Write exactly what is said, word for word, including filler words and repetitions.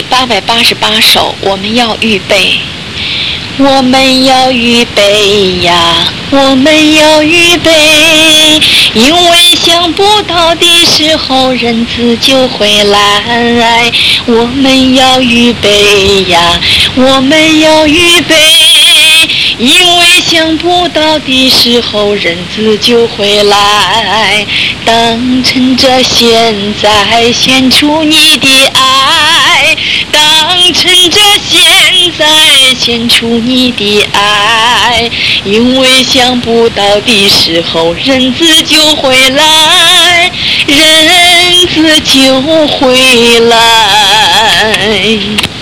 八百八十八首，我们要预备，我们要预备呀，我们要预备，因为想不到的时候，人子就会来。我们要预备呀，我们要预备，因为想不到的时候，人子就会来。当趁着现在献出你的爱，当趁着现在献出你的爱，因为想不到的时候，人子就会来，人子就会来。